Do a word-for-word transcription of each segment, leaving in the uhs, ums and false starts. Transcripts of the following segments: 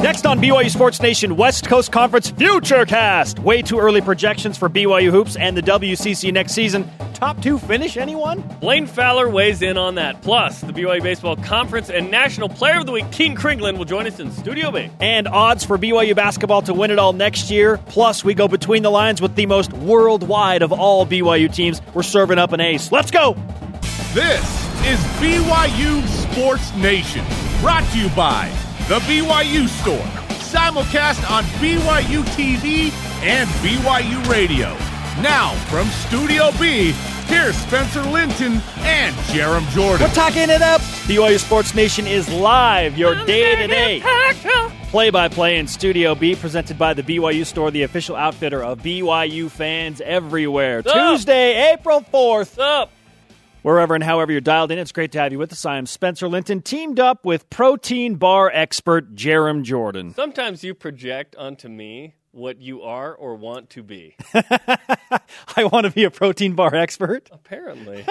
Next on B Y U Sports Nation, West Coast Conference Futurecast. Way too early projections for B Y U hoops and the W C C next season. Top two finish, anyone? Blaine Fowler weighs in on that. Plus, the B Y U Baseball Conference and National Player of the Week, Keaton Kringlen, will join us in Studio B. And odds for B Y U basketball to win it all next year. Plus, we go between the lines with the most worldwide of all B Y U teams. We're serving up an ace. Let's go! This is B Y U Sports Nation, brought to you by The B Y U Store, simulcast on B Y U T V and B Y U Radio. Now, from Studio B, here's Spencer Linton and Jerem Jordan. We're talking it up. B Y U Sports Nation is live, your day-to-day play-by-play in Studio B, presented by the B Y U Store, the official outfitter of B Y U fans everywhere. What's up? Tuesday, April fourth. What's up? Wherever and however you're dialed in, it's great to have you with us. I am Spencer Linton, teamed up with protein bar expert Jerem Jordan. Sometimes you project onto me what you are or want to be. I want to be a protein bar expert. Apparently.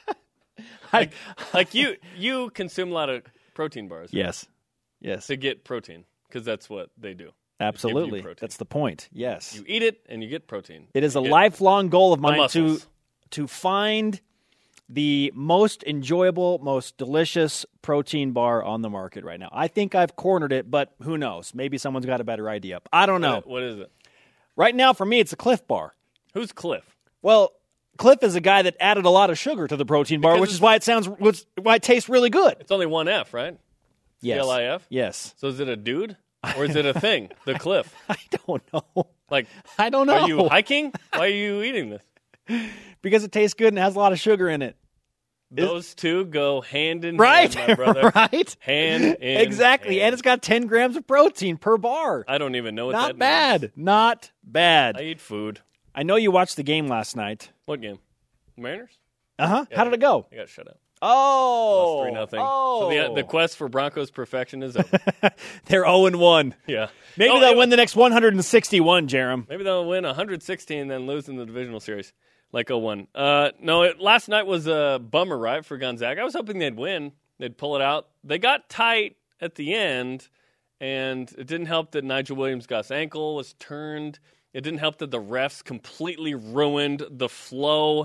I, like, like you you consume a lot of protein bars. Right? Yes. Yes. To get protein, because that's what they do. Absolutely. That's the point. Yes. You eat it and you get protein. It is you a lifelong goal of mine to muscles. to find the most enjoyable, most delicious protein bar on the market right now. I think I've cornered it, but who knows? Maybe someone's got a better idea. I don't know. What, what is it? Right now, for me, it's a Cliff Bar. Who's Cliff? Well, Cliff is a guy that added a lot of sugar to the protein bar, Because which is why it sounds, why it tastes really good. It's only one F, right? Yes. C L I F? Yes. So is it a dude or is it a thing? The Cliff. I don't know. Like, I don't know. Are you hiking? Why are you eating this? Because it tastes good and has a lot of sugar in it. Those two go hand in Right, hand, my brother. right? Hand in Exactly, hand. and it's got ten grams of protein per bar. I don't even know what Not that bad. means. Not bad. I eat food. I know you watched the game last night. What game? Mariners? Uh-huh. Yeah, How did it go? I got shut out. Oh. Lost three nothing. Oh. So the, the quest for Broncos perfection is over. They're oh and one. Yeah. Maybe Oh, they'll it- win the next one hundred sixty-one, Jerem. Maybe they'll win one hundred sixteen and then lose in the divisional series. Like oh one. Uh, no, it, last night was a bummer, right, for Gonzaga. I was hoping they'd win. They'd pull it out. They got tight at the end, and it didn't help that Nigel Williams-Goss' ankle was turned. It didn't help that the refs completely ruined the flow.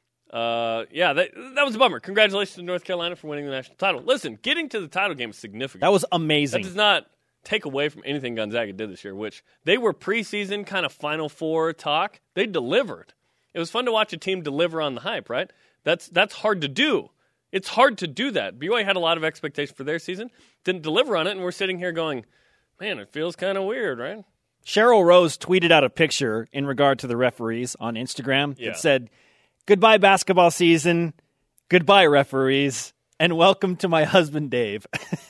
Uh, yeah, that, that was a bummer. Congratulations to North Carolina for winning the national title. Listen, getting to the title game is significant. That was amazing. That does not take away from anything Gonzaga did this year, which they were preseason kind of Final Four talk. They delivered. It was fun to watch a team deliver on the hype, right? That's that's hard to do. It's hard to do that. B Y U had a lot of expectation for their season, didn't deliver on it, and we're sitting here going, man, it feels kind of weird, right? Cheryl Rose tweeted out a picture in regard to the referees on Instagram Yeah. that said, "Goodbye basketball season, goodbye referees, and welcome to my husband Dave."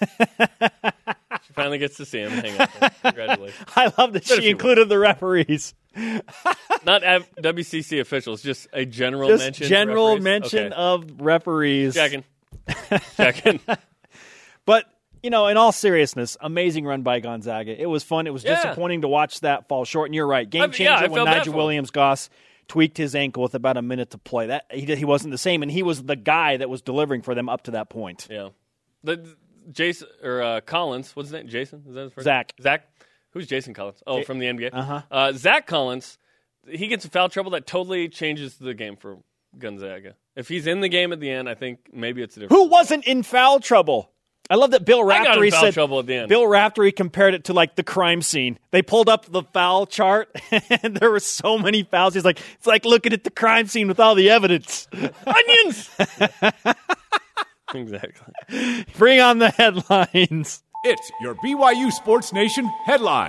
She finally gets to see him. Hang on. Congratulations. I love that Said a she few included the referees. Not F- W C C officials, just a general Just mention. to general referees? mention Okay. of referees. Checking. Checking. But, you know, in all seriousness, amazing run by Gonzaga. It was fun. It was Yeah. disappointing to watch that fall short. And you're right. Game I- changer yeah, I when felt bad Nigel for him. Williams-Goss tweaked his ankle with about a minute to play. That he, did- he wasn't the same, and he was the guy that was delivering for them up to that point. Yeah. The, Jason, or uh, Collins, what's his name? Jason? Is that his first Zach. name? Zach? Who's Jason Collins? Oh, Ja- from the N B A? Uh-huh. Uh, Zach Collins, he gets in foul trouble. That totally changes the game for Gonzaga. If he's in the game at the end, I think maybe it's a different. Who wasn't in foul trouble? I love that Bill I got in Raftery foul said. trouble at the end. Bill Raftery compared it to like the crime scene. They pulled up the foul chart, and there were so many fouls. He's like, it's like looking at the crime scene with all the evidence. Onions! Exactly. Bring on the headlines. It's your B Y U Sports Nation headline.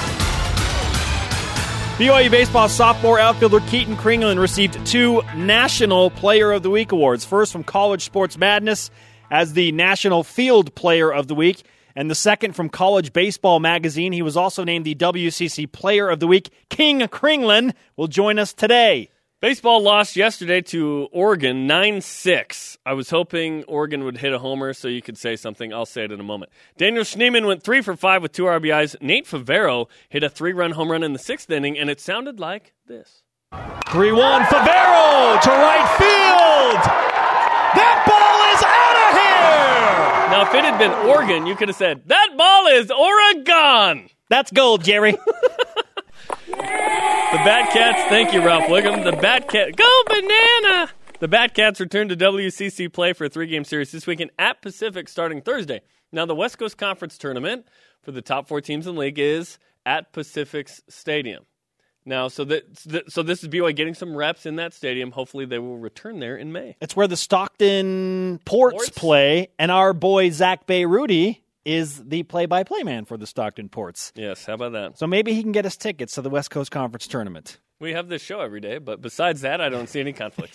B Y U baseball sophomore outfielder Keaton Kringlen received two National Player of the Week awards. First from College Sports Madness as the National Field Player of the Week, and the second from College Baseball Magazine. He was also named the W C C Player of the Week. King Kringlen will join us today. Baseball lost yesterday to Oregon nine six. I was hoping Oregon would hit a homer so you could say something. I'll say it in a moment. Daniel Schneemann went three for five with two R B Is. Nate Favero hit a three-run home run in the sixth inning, and it sounded like this. three one, Favero to right field. That ball is out of here! Now, if it had been Oregon, you could have said, that ball is Oregon. That's gold, Jerry. The Batcats, thank you, Ralph Wiggum. The Batcats, go banana! The Batcats return to W C C play for a three-game series this weekend at Pacific starting Thursday. Now, the West Coast Conference tournament for the top four teams in the league is at Pacific's Stadium. Now, so that so this is B Y U getting some reps in that stadium. Hopefully, they will return there in May. It's where the Stockton Ports, Ports? play, and our boy Zach Bayruti is the play-by-play man for the Stockton Ports. Yes, how about that? So maybe he can get us tickets to the West Coast Conference tournament. We have this show every day, but besides that, I don't see any conflict.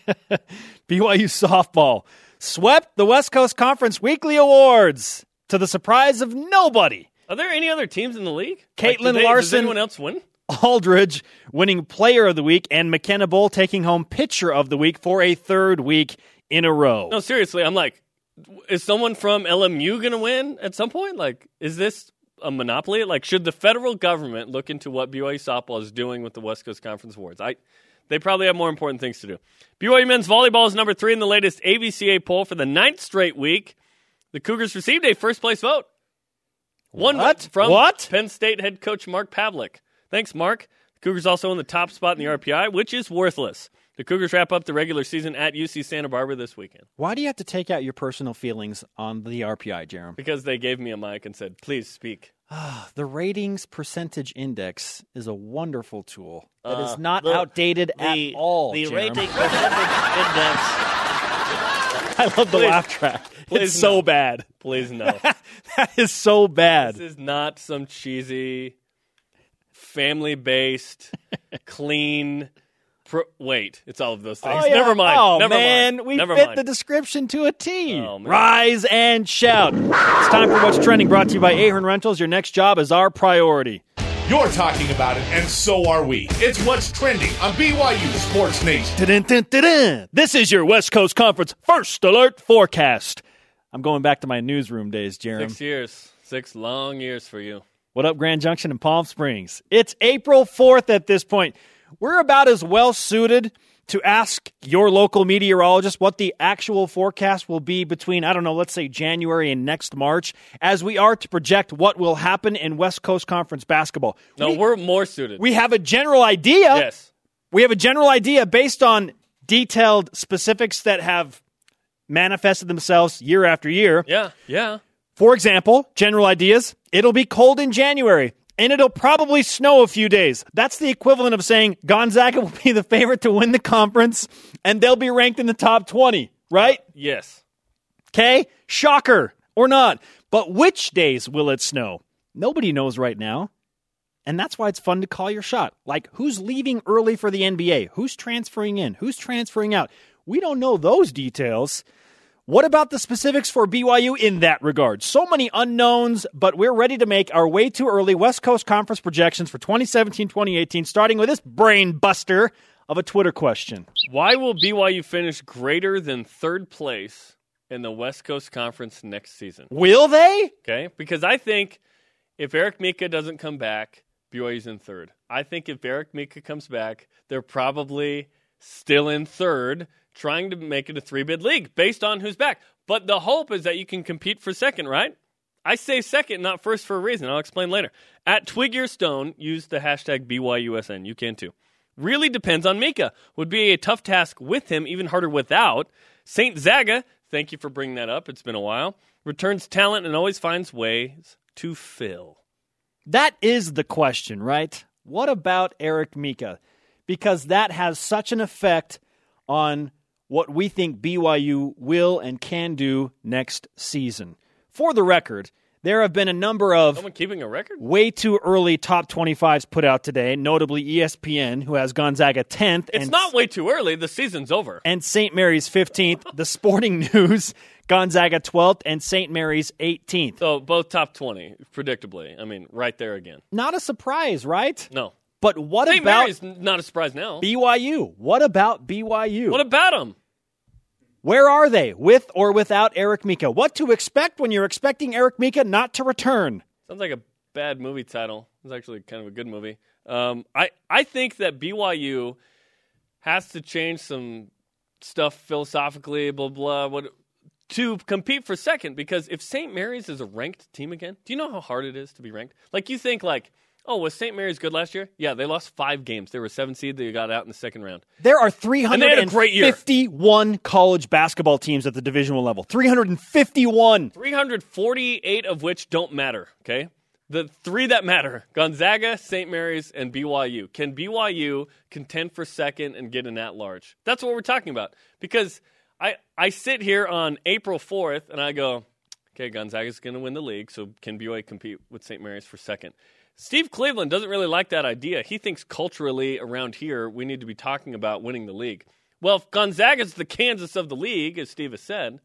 B Y U softball swept the West Coast Conference Weekly Awards to the surprise of nobody. Are there any other teams in the league? Caitlin like, did they, Larson. Does anyone else win? Aldridge winning Player of the Week, and McKenna Bull taking home Pitcher of the Week for a third week in a row. No, seriously, I'm like, is someone from L M U going to win at some point? Like, is this a monopoly? Like, should the federal government look into what B Y U softball is doing with the West Coast Conference Awards? I, they probably have more important things to do. B Y U men's volleyball is number three in the latest A B C A poll for the ninth straight week. The Cougars received a first-place vote. One What? from What? Penn State head coach Mark Pavlik. Thanks, Mark. The Cougars also in the top spot in the R P I, which is worthless. The Cougars wrap up the regular season at U C Santa Barbara this weekend. Why do you have to take out your personal feelings on the R P I, Jerem? Because they gave me a mic and said, please speak. The ratings percentage index is a wonderful tool that Uh, is not the- outdated The, at all. the Jerem. rating percentage index. I love the Please- laugh track. please It's so no. bad. Please no. That is so bad. This is not some cheesy, family-based, clean. Pro- wait, it's all of those things. Oh, yeah. Never mind. Oh, Never man, mind. we Never fit mind. the description to a T. Oh, man. Rise and shout. It's time for What's Trending, brought to you by Ahern Rentals. Your next job is our priority. You're talking about it, and so are we. It's What's Trending on B Y U Sports Nation. Dun, dun, dun, dun. This is your West Coast Conference First Alert Forecast. I'm going back to my newsroom days, Jerem. Six years. Six long years for you. What up, Grand Junction and Palm Springs? It's April fourth at this point. We're about as well suited to ask your local meteorologist what the actual forecast will be between, I don't know, let's say January and next March, as we are to project what will happen in West Coast Conference basketball. No, we, we're more suited. we have a general idea. yes. We have a general idea based on detailed specifics that have manifested themselves year after year. Yeah. Yeah. For example, general ideas, it'll be cold in January, and it'll probably snow a few days. That's the equivalent of saying Gonzaga will be the favorite to win the conference, and they'll be ranked in the top twenty, right? Yes. Okay? Shocker, or not. But which days will it snow? Nobody knows right now. And that's why it's fun to call your shot. Like, who's leaving early for the N B A? Who's transferring in? Who's transferring out? We don't know those details. What about the specifics for B Y U in that regard? So many unknowns, but we're ready to make our way too early West Coast Conference projections for twenty seventeen twenty eighteen, starting with this brain buster of a Twitter question. Why will B Y U finish greater than third place in the West Coast Conference next season? Will they? Okay? Because I think if Eric Mika doesn't come back, B Y U's in third. I think if Eric Mika comes back, they're probably still in third, trying to make it a three-bid league based on who's back. But the hope is that you can compete for second, right? I say second, not first for a reason. I'll explain later. At Twig Your Stone, use the hashtag B Y U S N. You can too. Really depends on Mika. Would be a tough task with him, even harder without. Saint Zaga, thank you for bringing that up. It's been a while. Returns talent and always finds ways to fill. That is the question, right? What about Eric Mika? Because that has such an effect on what we think B Y U will and can do next season. For the record, there have been a number of Someone keeping a record? way too early top twenty-fives put out today, notably E S P N, who has Gonzaga tenth. It's and, not way too early. The season's over. and Saint Mary's fifteenth. The Sporting News, Gonzaga twelfth, and Saint Mary's eighteenth. So both top twenty, predictably. I mean, right there again. Not a surprise, right? No. But what Saint about Mary's not a surprise now. B Y U? What about B Y U? What about them? Where are they, with or without Eric Mika? What to expect when you're expecting Eric Mika not to return? Sounds like a bad movie title. It's actually kind of a good movie. Um, I, I think that B Y U has to change some stuff philosophically, blah, blah, what, to compete for second, because if Saint Mary's is a ranked team again, do you know how hard it is to be ranked? Like, you think, like, oh, was Saint Mary's good last year? Yeah, they lost five games. They were a seven seed. They got out in the second round. There are three hundred fifty-one college basketball teams at the divisional level. three hundred fifty-one. three hundred forty-eight of which don't matter, okay? The three that matter, Gonzaga, Saint Mary's, and B Y U. Can B Y U contend for second and get an at-large? That's what we're talking about. Because I, I sit here on April fourth, and I go, okay, Gonzaga's going to win the league, so can B Y U compete with Saint Mary's for second? Steve Cleveland doesn't really like that idea. He thinks culturally around here we need to be talking about winning the league. Well, if Gonzaga's the Kansas of the league, as Steve has said,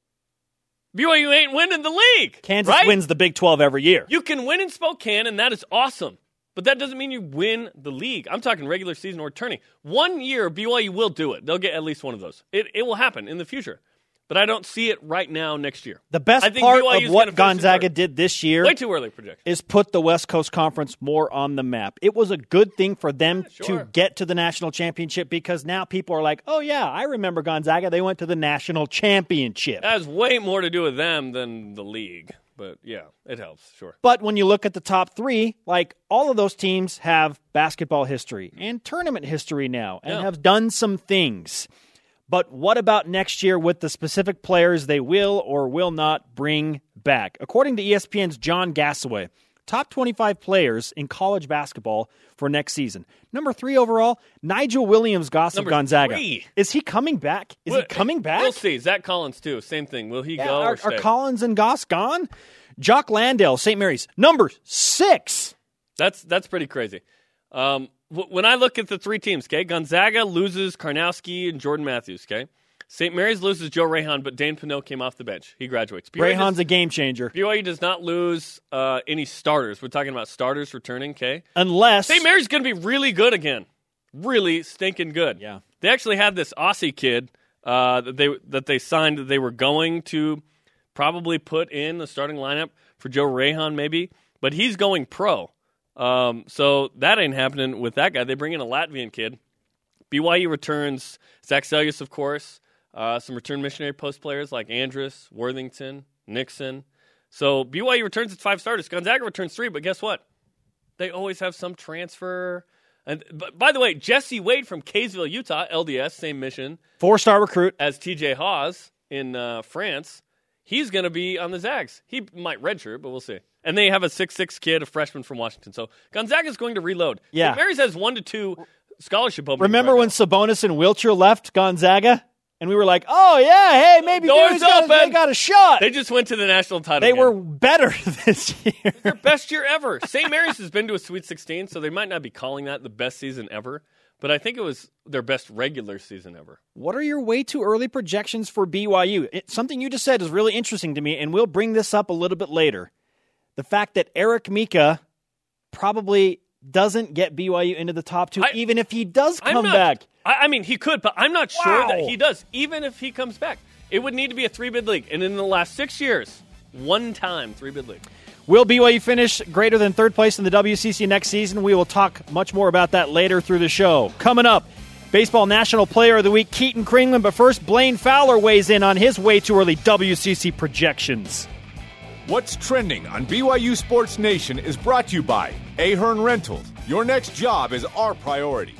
B Y U ain't winning the league. Kansas right? wins the Big twelve every year. You can win in Spokane, and that is awesome. But that doesn't mean you win the league. I'm talking regular season or tourney. One year, B Y U will do it. They'll get at least one of those. It, it will happen in the future. But I don't see it right now next year. The best I think part B Y U's of what gonna Gonzaga did this year way too early projection. is put the West Coast Conference more on the map. It was a good thing for them yeah, sure. to get to the national championship, because now people are like, oh, yeah, I remember Gonzaga. They went to the national championship. That has way more to do with them than the league. But, yeah, it helps, sure. But when you look at the top three, like, all of those teams have basketball history and tournament history now and Yeah. have done some things. But what about next year with the specific players they will or will not bring back? According to E S P N's John Gassaway, top twenty-five players in college basketball for next season. Number three overall, Nigel Williams-Goss of Number Gonzaga. three. Is he coming back? Is Well, he coming back? We'll see. Zach Collins, too. Same thing. Will he Yeah, go are, or stay? are Collins and Goss gone? Jock Landale, Saint Mary's, number six. That's that's pretty crazy. Um, w- when I look at the three teams, okay, Gonzaga loses Karnowski and Jordan Matthews, okay? Saint Mary's loses Joe Rayhan, but Dane Pineau came off the bench. He graduates. B Y U Rayhan's does, a game changer. B Y U does not lose uh, any starters. We're talking about starters returning, okay? Unless Saint Mary's going to be really good again. Really stinking good. Yeah. They actually had this Aussie kid uh, that they that they signed that they were going to probably put in the starting lineup for Joe Rayhan maybe, but he's going pro. Um, so that ain't happening with that guy. They bring in a Latvian kid. B Y U returns Zach Sellius, of course, uh, some return missionary post players like Andrus, Worthington, Nixon. So B Y U returns its five starters. Gonzaga returns three, but guess what? They always have some transfer. And but by the way, Jesse Wade from Kaysville, Utah, L D S, same mission four-star recruit. as T J Haas in uh, France. He's going to be on the Zags. He might redshirt, but we'll see. And they have a six six kid, a freshman from Washington. So Gonzaga's going to reload. Yeah. Saint Mary's has one to two scholarship openings. Remember right when now. Sabonis and Wiltshire left Gonzaga? And we were like, oh, yeah, hey, maybe Doors dude's got, open. they got a shot. They just went to the national title They game. were better this year. Their best year ever. Saint Mary's has been to a Sweet sixteen, so they might not be calling that the best season ever. But I think it was their best regular season ever. What are your way too early projections for B Y U? It, something you just said is really interesting to me, and we'll bring this up a little bit later. The fact that Eric Mika probably doesn't get B Y U into the top two, I- even if he does I'm come not- back. I, I mean, he could, but I'm not sure Wow. that he does, even if he comes back. It would need to be a three-bid league. And in the last six years, one time three-bid league. Will B Y U finish greater than third place in the W C C next season? We will talk much more about that later through the show. Coming up, Baseball National Player of the Week, Keaton Kringland. But first, Blaine Fowler weighs in on his way too early W C C projections. What's trending on B Y U Sports Nation is brought to you by Ahern Rentals. Your next job is our priority.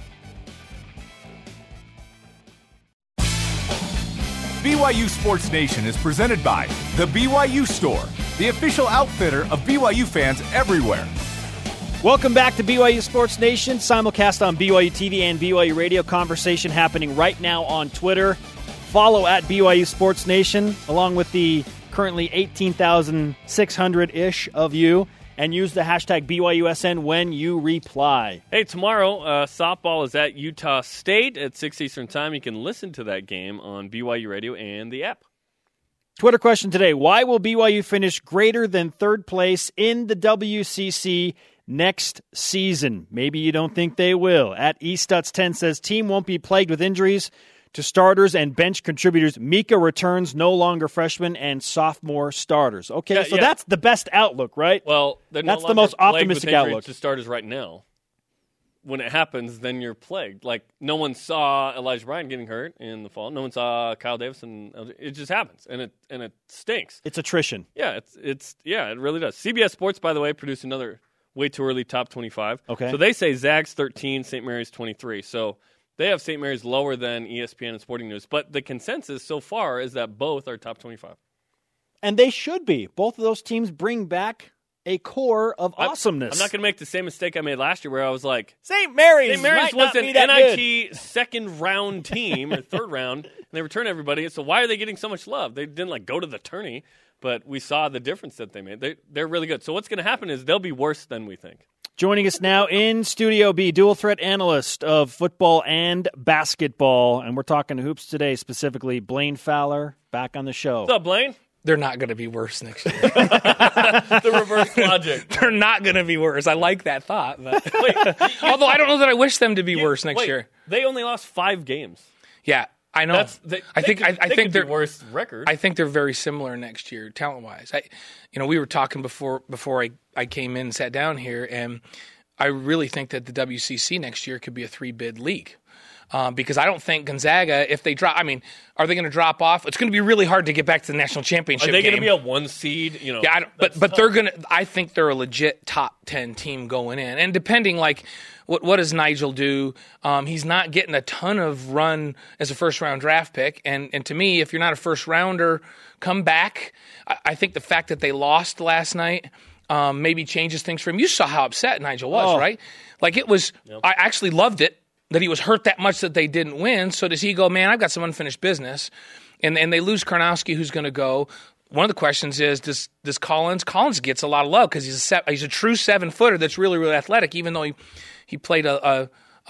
B Y U Sports Nation is presented by The B Y U Store, the official outfitter of B Y U fans everywhere. Welcome back to B Y U Sports Nation, simulcast on B Y U T V and B Y U Radio. Conversation happening right now on Twitter. Follow at B Y U Sports Nation, along with the currently eighteen thousand six hundred-ish of you, and use the hashtag B Y U S N when you reply. Hey, tomorrow, uh, softball is at Utah State at six Eastern Time. You can listen to that game on B Y U Radio and the app. Twitter question today, why will B Y U finish greater than third place in the W C C next season? Maybe you don't think they will. At eStuts ten says, team won't be plagued with injuries to starters and bench contributors. Mika returns, no longer freshman and sophomore starters. Okay, Yeah, so yeah. that's the best outlook, right? Well, they're no That's the longer most plagued with optimistic injuries outlook. to starters right now. when it happens, then you're plagued. Like, no one saw Elijah Bryant getting hurt in the fall. No one saw Kyle Davidson. It just happens, and it and it stinks. It's attrition. Yeah, it's it's yeah, it really does. C B S Sports, by the way, produced another way too early top twenty-five. Okay. So they say Zags thirteen, Saint Mary's twenty-three. So they have Saint Mary's lower than E S P N and Sporting News. But the consensus so far is that both are top twenty-five. And they should be. Both of those teams bring back a core of I'm, awesomeness. I'm not going to make the same mistake I made last year where I was like, Saint Mary's, Saint Mary's might was not an be that N I good. T second round team or third round, and they return everybody. So why are they getting so much love? They didn't like go to the tourney, but we saw the difference that they made. They, they're really good. So what's going to happen is they'll be worse than we think. Joining us now in Studio B, dual threat analyst of football and basketball, and we're talking hoops today, specifically Blaine Fowler, back on the show. What's up, Blaine? They're not going to be worse next year. The reverse logic. They're not going to be worse. I like that thought. But wait, although I don't know that I wish them to be worse next wait, year. They only lost five games. Yeah, I know. That's, they, I they think could, I, I they think could they're be worse record. I think they're very similar next year, talent wise. I, you know, we were talking before before I, I came in and sat down here, and I really think that the W C C next year could be a three bid league. Um, because I don't think Gonzaga, if they drop, I mean, are they going to drop off? It's going to be really hard to get back to the national championship. Are they going to be a one seed? You know, yeah, I don't, but but they're going to. I think they're a legit top ten team going in, and depending like what what does Nigel do? Um, he's not getting a ton of run as a first round draft pick, and and to me, if you're not a first rounder, come back. I, I think the fact that they lost last night. Um, maybe changes things for him. You saw how upset Nigel was, oh. right? Like it was. Yep. I actually loved it. That he was hurt that much that they didn't win. So does he go, man, I've got some unfinished business. And and they lose Karnowski, who's going to go. One of the questions is, does does Collins? Collins gets a lot of love because he's a se- he's a true seven-footer that's really, really athletic, even though he, he played a, a,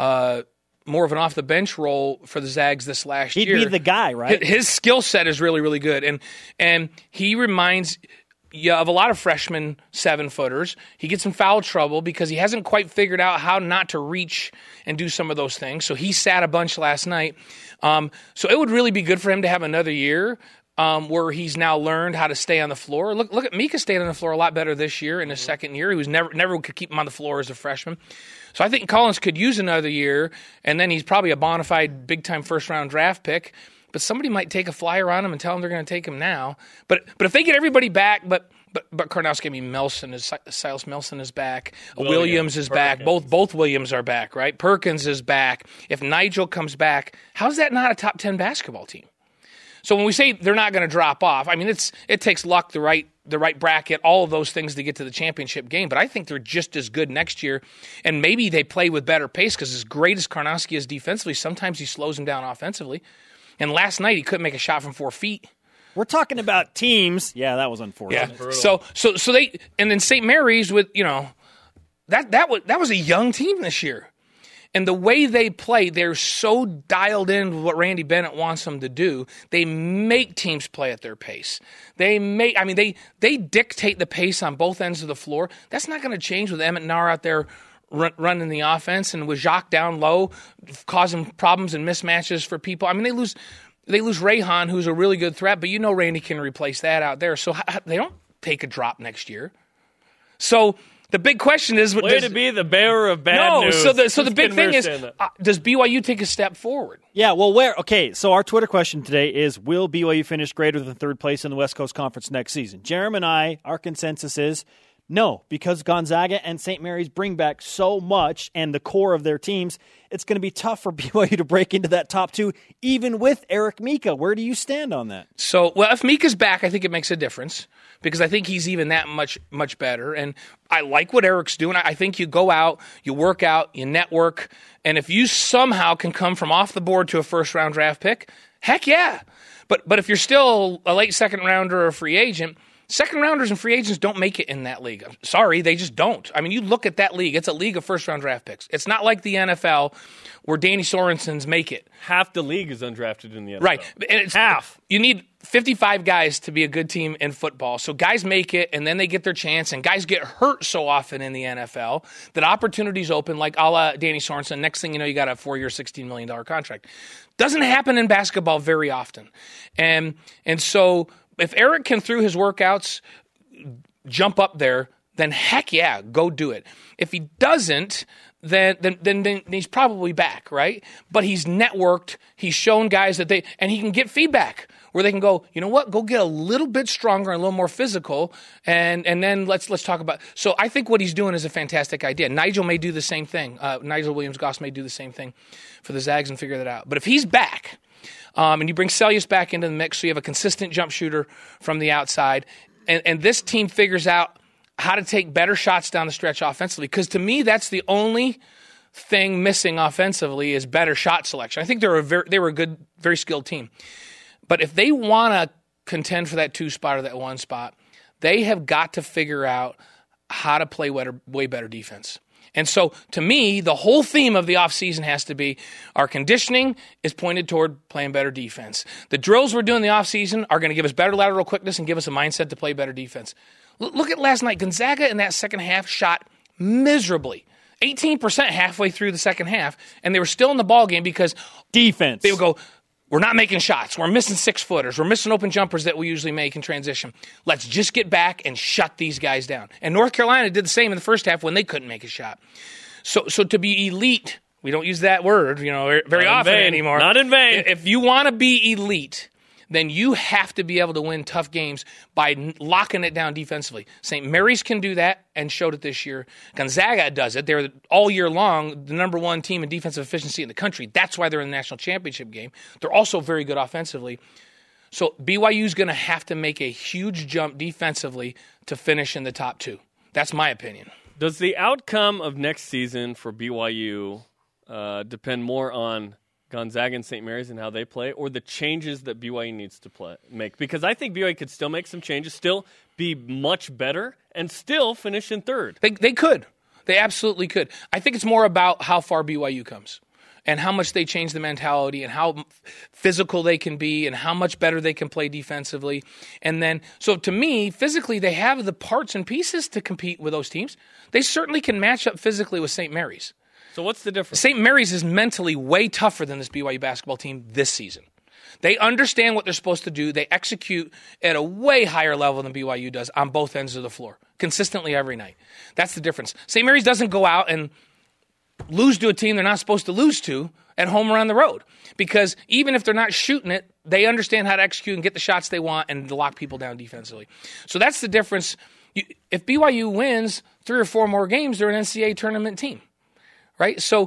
a more of an off-the-bench role for the Zags this last He'd year. He'd be the guy, right? His, his skill set is really, really good. And And he reminds – Yeah, of a lot of freshman seven-footers. He gets in foul trouble because he hasn't quite figured out how not to reach and do some of those things. So he sat a bunch last night. Um, so it would really be good for him to have another year um, where he's now learned how to stay on the floor. Look look at Mika stayed on the floor a lot better this year in his second year. He was never never could keep him on the floor as a freshman. So I think Collins could use another year, and then he's probably a bona fide big-time first-round draft pick. But somebody might take a flyer on him and tell him they're going to take him now. But but if they get everybody back, but but but Karnowski, I mean Melson is Silas Melson is back, Williams, Williams is Perkins. back. Both both Williams are back, right? Perkins is back. If Nigel comes back, how's that not a top ten basketball team? So when we say they're not going to drop off, I mean it's it takes luck, the right the right bracket, all of those things to get to the championship game. But I think they're just as good next year, and maybe they play with better pace because as great as Karnowski is defensively, sometimes he slows them down offensively. And last night he couldn't make a shot from four feet. We're talking about teams. Yeah, that was unfortunate. Yeah. So so so they and then Saint Mary's with you know that that was that was a young team this year, and the way they play, they're so dialed in with what Randy Bennett wants them to do. They make teams play at their pace. They make I mean they they dictate the pace on both ends of the floor. That's not going to change with Emmett Nahr out there running the offense and with Jacques down low, causing problems and mismatches for people. I mean, they lose they lose Rayhan, who's a really good threat, but you know Randy can replace that out there. So they don't take a drop next year. So the big question is, way does, to be the bearer of bad no, news. So the so the Just big thing is, understand uh, does B Y U take a step forward? Yeah, well, where? Okay, so our Twitter question today is, will B Y U finish greater than third place in the West Coast Conference next season? Jeremy and I, our consensus is no, because Gonzaga and Saint Mary's bring back so much and the core of their teams, it's going to be tough for B Y U to break into that top two, even with Eric Mika. Where do you stand on that? So, well, if Mika's back, I think it makes a difference because I think he's even that much, much better. And I like what Eric's doing. I think you go out, you work out, you network, and if you somehow can come from off the board to a first-round draft pick, heck yeah. But but if you're still a late second rounder or a free agent, second rounders and free agents don't make it in that league. I'm sorry, they just don't. I mean, you look at that league, it's a league of first-round draft picks. It's not like the N F L where Danny Sorensen's make it. Half the league is undrafted in the N F L. Right. And it's, half. You need fifty-five guys to be a good team in football. So guys make it, and then they get their chance, and guys get hurt so often in the N F L that opportunities open, like a la Danny Sorensen. Next thing you know, you got a four-year, sixteen million dollars contract. Doesn't happen in basketball very often. And and so if Eric can, through his workouts, jump up there, then heck yeah, go do it. If he doesn't, then then then, then he's probably back, right? But he's networked. He's shown guys that they, and he can get feedback where they can go, you know what, go get a little bit stronger and a little more physical, and and then let's let's talk about. So I think what he's doing is a fantastic idea. Nigel may do the same thing. Uh, Nigel Williams-Goss may do the same thing for the Zags and figure that out. But if he's back, um, and you bring Seljaas back into the mix, so you have a consistent jump shooter from the outside, and, and this team figures out how to take better shots down the stretch offensively. Because to me, that's the only thing missing offensively is better shot selection. I think they're a very, they were a good, very skilled team. But if they want to contend for that two spot or that one spot, they have got to figure out how to play better, way better defense. And so, to me, the whole theme of the offseason has to be our conditioning is pointed toward playing better defense. The drills we're doing in the offseason are going to give us better lateral quickness and give us a mindset to play better defense. L- look at last night. Gonzaga in that second half shot miserably. eighteen percent halfway through the second half, and they were still in the ball game because defense. They would go, we're not making shots. We're missing six-footers. We're missing open jumpers that we usually make in transition. Let's just get back and shut these guys down. And North Carolina did the same in the first half when they couldn't make a shot. So so to be elite, we don't use that word, you know, very Not often in vain. anymore. Not in vain. If you want to be elite, then you have to be able to win tough games by n- locking it down defensively. Saint Mary's can do that and showed it this year. Gonzaga does it. They're all year long the number one team in defensive efficiency in the country. That's why they're in the national championship game. They're also very good offensively. So B Y U's going to have to make a huge jump defensively to finish in the top two. That's my opinion. Does the outcome of next season for B Y U uh, depend more on Gonzaga and Saint Mary's and how they play, or the changes that B Y U needs to play make? Because I think B Y U could still make some changes, still be much better, and still finish in third. They they could. They absolutely could. I think it's more about how far B Y U comes and how much they change the mentality and how physical they can be and how much better they can play defensively. And then, so to me, physically, they have the parts and pieces to compete with those teams. They certainly can match up physically with Saint Mary's. So what's the difference? Saint Mary's is mentally way tougher than this B Y U basketball team this season. They understand what they're supposed to do. They execute at a way higher level than B Y U does on both ends of the floor, consistently every night. That's the difference. Saint Mary's doesn't go out and lose to a team they're not supposed to lose to at home or on the road. Because even if they're not shooting it, they understand how to execute and get the shots they want and to lock people down defensively. So that's the difference. If B Y U wins three or four more games, they're an N C double A tournament team. Right? So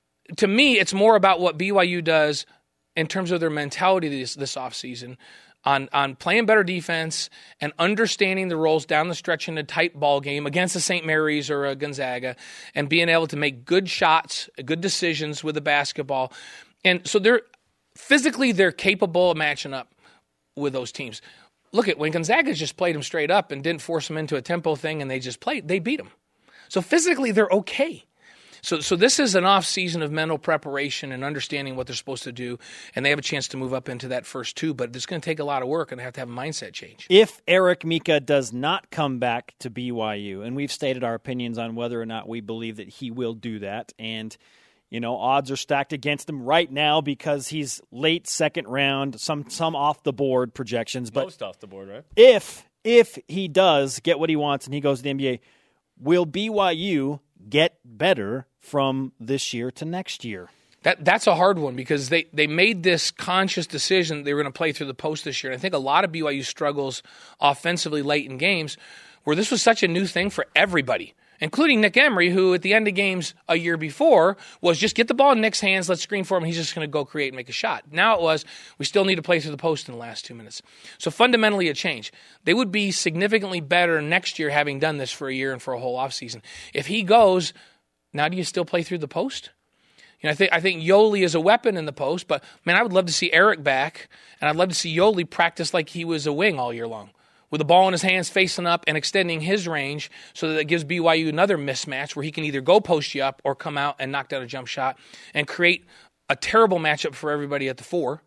to me, it's more about what B Y U does in terms of their mentality this, this offseason on, on playing better defense and understanding the roles down the stretch in a tight ball game against a Saint Mary's or a Gonzaga and being able to make good shots, good decisions with the basketball. And so they're physically, they're capable of matching up with those teams. Look at when Gonzaga just played them straight up and didn't force them into a tempo thing and they just played, they beat them. So physically, they're okay. So so this is an off-season of mental preparation and understanding what they're supposed to do, and they have a chance to move up into that first two, but it's going to take a lot of work, and they have to have a mindset change. If Eric Mika does not come back to B Y U, and we've stated our opinions on whether or not we believe that he will do that, and you know, odds are stacked against him right now because he's late second round, some some off the board projections. But most off the board, right? If if he does get what he wants and he goes to the N B A, will B Y U get better from this year to next year? That that's a hard one because they, they made this conscious decision they were going to play through the post this year. And I think a lot of B Y U struggles offensively late in games where this was such a new thing for everybody, including Nick Emery, who at the end of games a year before was just get the ball in Nick's hands, let's screen for him, he's just going to go create and make a shot. Now it was, we still need to play through the post in the last two minutes. So fundamentally a change. They would be significantly better next year having done this for a year and for a whole offseason. If he goes, now do you still play through the post? You know, I think I think Yoli is a weapon in the post, but man, I would love to see Eric back, and I'd love to see Yoli practice like he was a wing all year long, with the ball in his hands facing up and extending his range so that it gives B Y U another mismatch where he can either go post you up or come out and knock down a jump shot and create a terrible matchup for everybody at the four.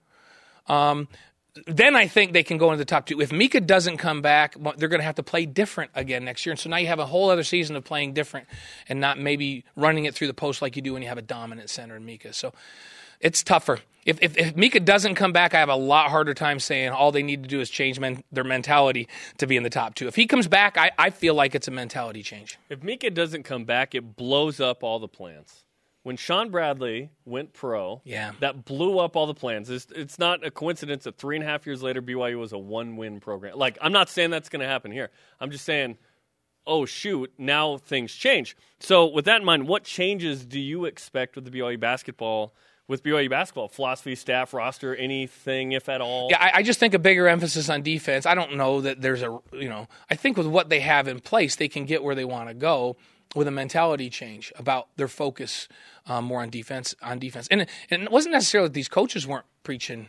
Um, then I think they can go into the top two. If Mika doesn't come back, they're going to have to play different again next year. And so now you have a whole other season of playing different and not maybe running it through the post like you do when you have a dominant center in Mika. So it's tougher. If, if if Mika doesn't come back, I have a lot harder time saying all they need to do is change men, their mentality to be in the top two. If he comes back, I, I feel like it's a mentality change. If Mika doesn't come back, it blows up all the plans. When Sean Bradley went pro, yeah. that blew up all the plans. It's, it's not a coincidence that three and a half years later, B Y U was a one-win program. Like, I'm not saying that's going to happen here. I'm just saying, oh, shoot, now things change. So with that in mind, what changes do you expect with the B Y U basketball With B Y U basketball, philosophy, staff, roster, anything, if at all? Yeah, I, I just think a bigger emphasis on defense. I don't know that there's a, you know, I think with what they have in place, they can get where they want to go with a mentality change about their focus um, more on defense. On defense, and, and it wasn't necessarily that these coaches weren't preaching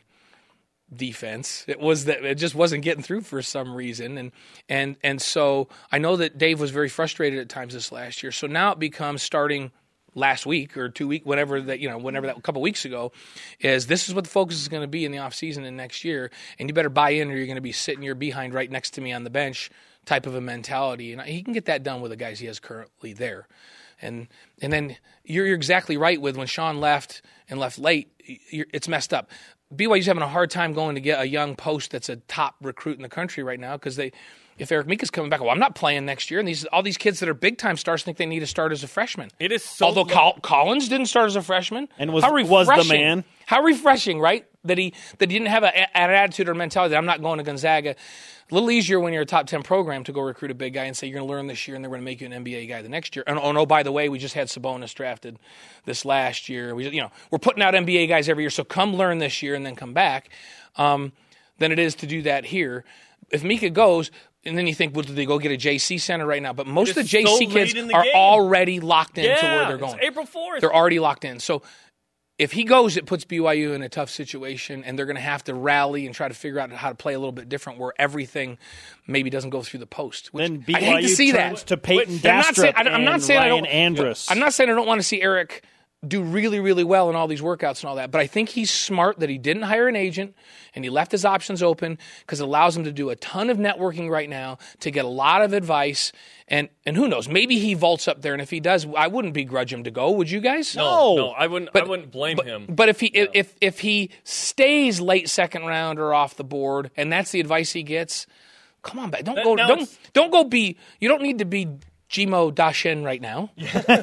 defense. It was that it just wasn't getting through for some reason, and and and so I know that Dave was very frustrated at times this last year. So now it becomes starting last week or two week, whatever that, you know, whenever that a couple weeks ago, is this is what the focus is going to be in the offseason and next year, and you better buy in or you're going to be sitting your behind right next to me on the bench type of a mentality. And he can get that done with the guys he has currently there. And and then you're, you're exactly right with when Sean left and left late, you're, it's messed up. B Y U's having a hard time going to get a young post that's a top recruit in the country right now because they, if Eric Mika's coming back, well, I'm not playing next year. And these all these kids that are big-time stars think they need to start as a freshman. It is so Although Col- Collins didn't start as a freshman. And was, How was the man. How refreshing, right? That he that he didn't have a, an attitude or mentality that I'm not going to Gonzaga. A little easier when you're a top ten program to go recruit a big guy and say you're going to learn this year and they're going to make you an N B A guy the next year. And oh, no, by the way, we just had Sabonis drafted this last year. We, you know, we're putting out N B A guys every year, so come learn this year and then come back. Um, than it is to do that here. If Mika goes, and then you think, well, do they go get a J C center right now? But most of the J C so kids the are game. already locked into yeah, where they're going. It's April fourth. They're already locked in. So if he goes, it puts B Y U in a tough situation, and they're going to have to rally and try to figure out how to play a little bit different where everything maybe doesn't go through the post. Which Then B Y U I hate to see turns that. to Peyton I'm not saying, Dastrup I'm not and saying I Ryan don't, Andrus. I'm not saying I don't want to see Eric do really, really well in all these workouts and all that. But I think he's smart that he didn't hire an agent and he left his options open because it allows him to do a ton of networking right now to get a lot of advice. And and who knows, maybe he vaults up there. And if he does, I wouldn't begrudge him to go. Would you guys? No, no, I wouldn't. But- I wouldn't blame But, him. but if he if, if if he stays late second round or off the board, and that's the advice he gets, come on back. Don't That- go. now Don't it's- don't go. Be you don't need to be Jimo Dashen right now.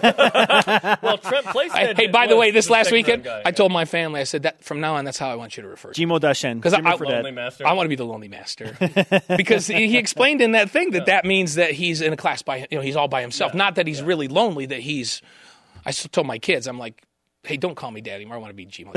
Well, Trent Place. I- hey, by the way, this last weekend, I told my family, I said that from now on, that's how I want you to refer to me. Jimo Dashen. Because Jimmy I, Fredette. Lonely Master. I want to be the lonely master. Because he he explained in that thing that that means that he's in a class by, you know, he's all by himself. Not that he's really lonely, that he's, I still told my kids, I'm like, hey, don't call me daddy anymore. I want to be Jimo.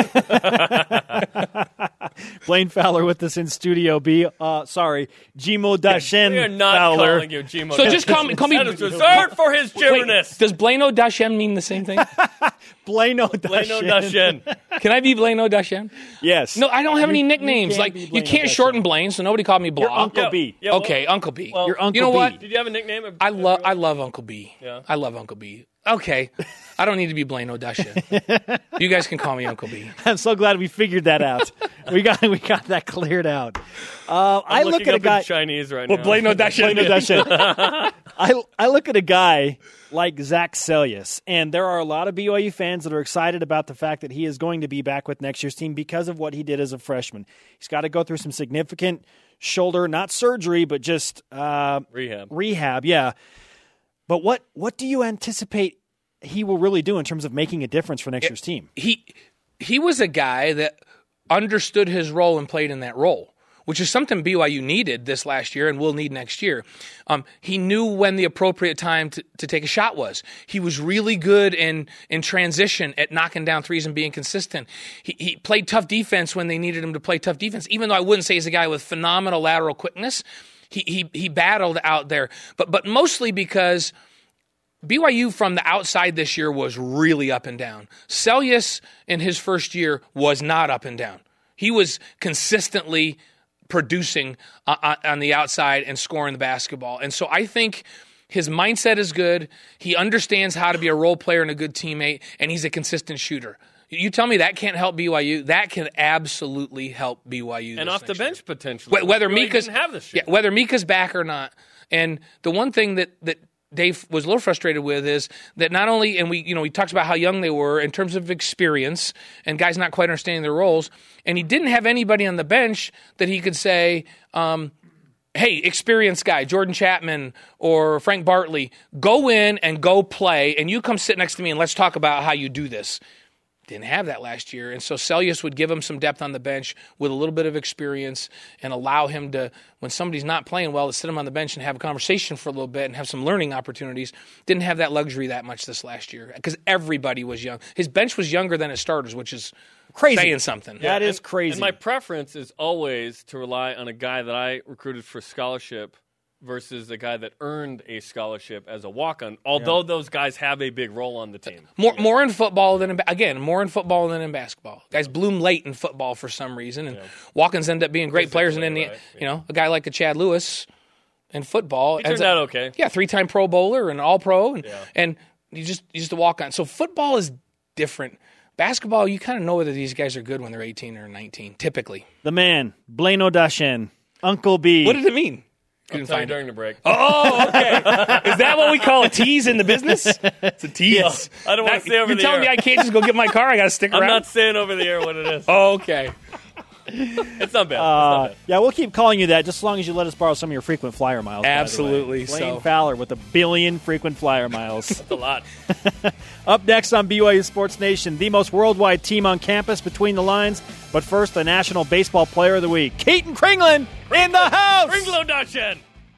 Blaine Fowler with us in studio B. Uh, sorry, Jimo Dashen We are not Fowler. calling you Jimo. So just call me, call me. That is reserved for his Wait, gibberness. does Blaino Dashen mean the same thing? Blaino Blano Dashen. Dashen. Can I be Blaino Dashen? Yes. No, I don't have You- any you nicknames. can Like be you Blaino can't Dashen. shorten Blaine, so nobody called me Blah. Your Uncle Yeah, B. yeah, well- Okay, Uncle B. well, Your Uncle you know B. what? Did you have a nickname? I love I love Uncle B. Yeah. I love Uncle B. Okay. I don't need to be Blaino Dashen. You guys can call me Uncle B. I'm so glad we figured that out. we got we got that cleared out. Uh, I I'm look looking at a up guy. in Chinese right Well, now. Blaino Dashen. Blaino Dashen. I I look at a guy like Zach Seljaas, and there are a lot of B Y U fans that are excited about the fact that he is going to be back with next year's team because of what he did as a freshman. He's got to go through some significant shoulder, not surgery, but just uh, Rehab. Rehab, yeah. But what what do you anticipate he will really do in terms of making a difference for next year's team? He he was a guy that understood his role and played in that role, which is something B Y U needed this last year and will need next year. Um, he knew when the appropriate time to, to take a shot was. He was really good in in transition at knocking down threes and being consistent. He, he played tough defense when they needed him to play tough defense, even though I wouldn't say he's a guy with phenomenal lateral quickness. He he he battled out there, but but mostly because B Y U from the outside this year was really up and down. Seljaas in his first year was not up and down. He was consistently producing uh, on the outside and scoring the basketball. And so I think his mindset is good. He understands how to be a role player and a good teammate, and he's a consistent shooter. You tell me that can't help B Y U. That can absolutely help B Y U. And this off the next year. bench potentially. Wh- Whether Really Mika's didn't have this year. yeah, whether Mika's back or not. And the one thing that that Dave was a little frustrated with is that not only, and we, you know, we talked about how young they were in terms of experience and guys not quite understanding their roles, and he didn't have anybody on the bench that he could say, um, hey, experienced guy, Jordan Chapman or Frank Bartley, go in and go play, and you come sit next to me and let's talk about how you do this. Didn't have that last year, and so Seljaas would give him some depth on the bench with a little bit of experience and allow him to, when somebody's not playing well, to sit him on the bench and have a conversation for a little bit and have some learning opportunities. Didn't have that luxury that much this last year because everybody was young. His bench was younger than his starters, which is crazy. Saying something. That and, is crazy. And my preference is always to rely on a guy that I recruited for scholarship versus a guy that earned a scholarship as a walk-on, although yeah. those guys have a big role on the team. More more in football than in, again, more in football than in basketball. Guys bloom late in football for some reason, and yeah. walk-ons end up being great Basically, players. And then, right. you know, a guy like a Chad Lewis in football. He turned out okay. Yeah, three-time Pro Bowler and All-Pro, and, yeah. and you just, you just a walk-on. So football is different. Basketball, you kind of know whether these guys are good when they're eighteen or nineteen, typically. The man, Blano Dashen, Uncle B. What did it mean? Couldn't find during the break. Oh, okay. Is that what we call a tease in the business? It's a tease. Yes. I don't want to say over You're the telling air. me I can't just go get my car? I got to stick around? I'm not saying over the air what it is. Oh, okay. It's not bad. Uh, it's not bad. Yeah, we'll keep calling you that just as long as you let us borrow some of your frequent flyer miles. Absolutely. Blaine So. Fowler with a billion frequent flyer miles. That's a lot. Up next on B Y U Sports Nation, the most worldwide team on campus, Between the Lines. But first, the National Baseball Player of the Week, Keaton Kringlin, in the house. Kringlo Dashen.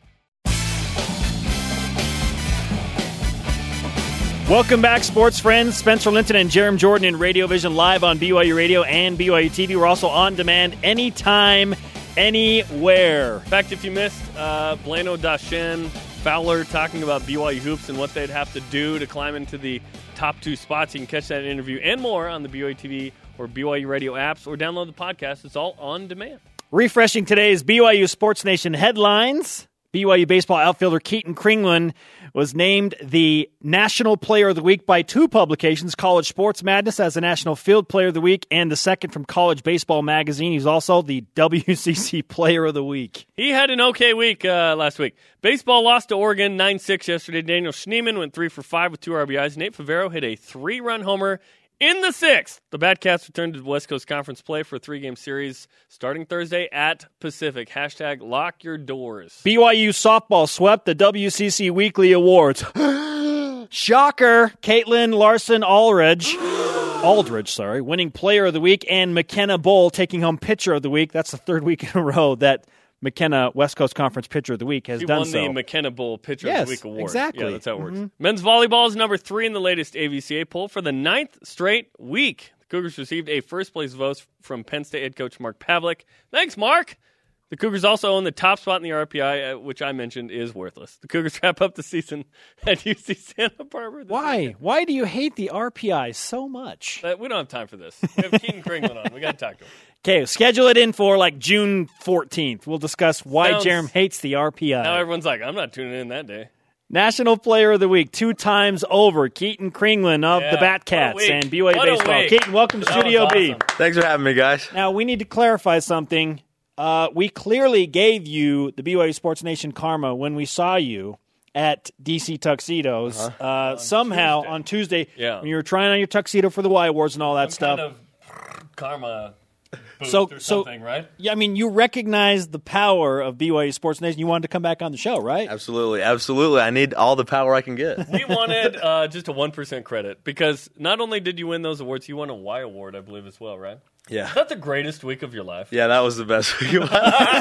Welcome back, sports friends. Spencer Linton and Jerem Jordan in Radio Vision live on B Y U Radio and B Y U T V. We're also on demand anytime, anywhere. In fact, if you missed uh, Blano Dashen, Fowler talking about B Y U hoops and what they'd have to do to climb into the top two spots, you can catch that interview and more on the B Y U T V or B Y U Radio apps or download the podcast. It's all on demand. Refreshing today's B Y U Sports Nation headlines. B Y U baseball outfielder Keaton Kringlin was named the National Player of the Week by two publications, College Sports Madness as the National Field Player of the Week, and the second from College Baseball Magazine. He's also the W C C Player of the Week. He had an okay week uh, last week. Baseball lost to Oregon nine six yesterday. Daniel Schneemann went three for five with two R B Is. Nate Favero hit a three-run homer in the sixth. The Batcats returned to West Coast Conference play for a three-game series starting Thursday at Pacific. Hashtag lock your doors. B Y U softball swept the W C C Weekly Awards. Shocker. Caitlin Larson Aldridge, Aldridge, sorry, winning Player of the Week, and McKenna Bull taking home Pitcher of the Week. That's the third week in a row that McKenna West Coast Conference Pitcher of the Week has he done won so. the McKenna Bull Pitcher yes, of the Week award. Exactly. Yeah, that's how it works. Mm-hmm. Men's volleyball is number three in the latest A V C A poll for the ninth straight week. The Cougars received a first-place vote from Penn State head coach Mark Pavlik. Thanks, Mark. The Cougars also own the top spot in the R P I, uh, which I mentioned is worthless. The Cougars wrap up the season at U C Santa Barbara. Why? Weekend. Why do you hate the R P I so much? Uh, we don't have time for this. We have Keaton Kringlin on. We got to talk to him. Okay, schedule it in for like June fourteenth. We'll discuss why Sounds, Jerem hates the R P I. Now everyone's like, I'm not tuning in that day. National Player of the Week, two times over, Keaton Kringlin of Yeah, the Batcats and B Y U what a Baseball. week. Keaton, welcome to That Studio was B. awesome. Thanks for having me, guys. Now, we need to clarify something. Uh, we clearly gave you the B Y U Sports Nation karma when we saw you at D C Tuxedos. Uh-huh. Uh, on somehow Tuesday. on Tuesday, Yeah. when you were trying on your tuxedo for the Y Awards and all that Some stuff. kind of karma boost So- or so- something, right? Yeah, I mean, you recognized the power of B Y U Sports Nation. You wanted to come back on the show, right? Absolutely, absolutely. I need all the power I can get. We wanted uh, just a one percent credit because not only did you win those awards, you won a Y Award, I believe, as well, right? Yeah. Is that the greatest week of your life? Yeah, that was the best week of my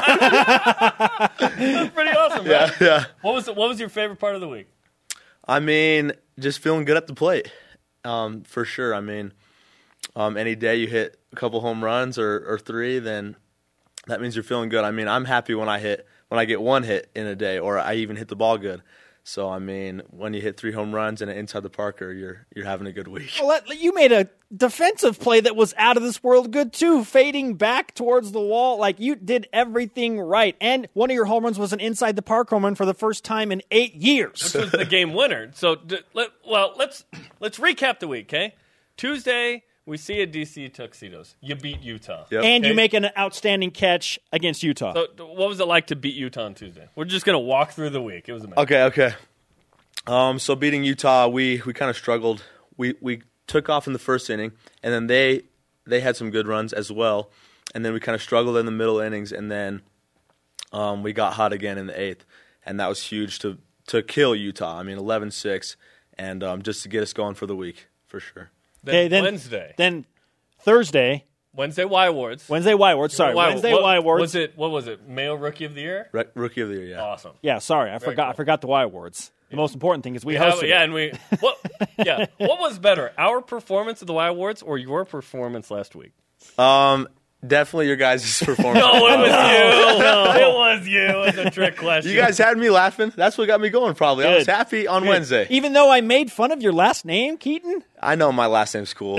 That's pretty awesome, Yeah, right? yeah. What was, the, what was your favorite part of the week? I mean, just feeling good at the plate, um, for sure. I mean, um, any day you hit a couple home runs or, or three, then that means you're feeling good. I mean, I'm happy when I hit when I get one hit in a day, or I even hit the ball good. So, I mean, when you hit three home runs and inside the Parker, you're you're having a good week. Well, that- you made a defensive play that was out of this world good, too, fading back towards the wall. Like, you did everything right. And one of your home runs was an inside the park home run for the first time in eight years. Which was the game winner. So, d- let, well, let's let's recap the week, okay? Tuesday, we see a D C Tuxedos. You beat Utah. Yep. And you Okay. make an outstanding catch against Utah. So, d- what was it like to beat Utah on Tuesday? We're just going to walk through the week. It was amazing. Okay, okay. Um, so beating Utah, we, we kind of struggled. We we took off in the first inning, and then they they had some good runs as well. And then we kind of struggled in the middle innings, and then um, we got hot again in the eighth, and that was huge to to kill Utah. I mean, eleven six, and um, just to get us going for the week for sure. Then Okay, then Wednesday. Then Thursday, Wednesday Y Awards. Wednesday Y Awards. Sorry, Y- Wednesday what, Y Awards. Was it? What was it? Male Rookie of the Year. Re- Rookie of the year, yeah. Awesome. Yeah, sorry, I forgot. I cool. forgot the Y Awards. The most important thing is we Yeah, hosted yeah, it. and we. What? Yeah. What was better, our performance at the Y Awards or your performance last week? Um, definitely your guys' performance. No, it was you. It was you. It was a trick question. You guys had me laughing. That's what got me going, probably. I was Good. happy on Wednesday. Even though I made fun of your last name, Keaton. I know my last name's cool.